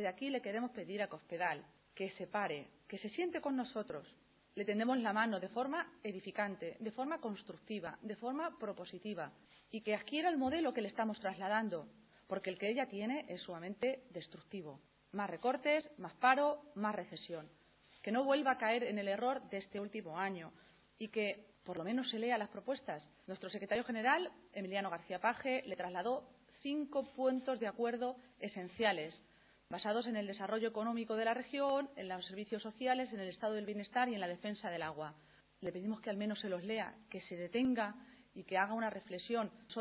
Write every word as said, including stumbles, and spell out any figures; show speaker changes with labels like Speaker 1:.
Speaker 1: desde aquí le queremos pedir a Cospedal que se pare, que se siente con nosotros. Le tendemos la mano de forma edificante, de forma constructiva, de forma propositiva y que adquiera el modelo que le estamos trasladando, porque el que ella tiene es sumamente destructivo. Más recortes, más paro, más recesión. Que no vuelva a caer en el error de este último año y que por lo menos se lea las propuestas. Nuestro secretario general, Emiliano García Paje, le trasladó cinco puntos de acuerdo esenciales, basados en el desarrollo económico de la región, en los servicios sociales, en el estado del bienestar y en la defensa del agua. Le pedimos que al menos se los lea, que se detenga y que haga una reflexión.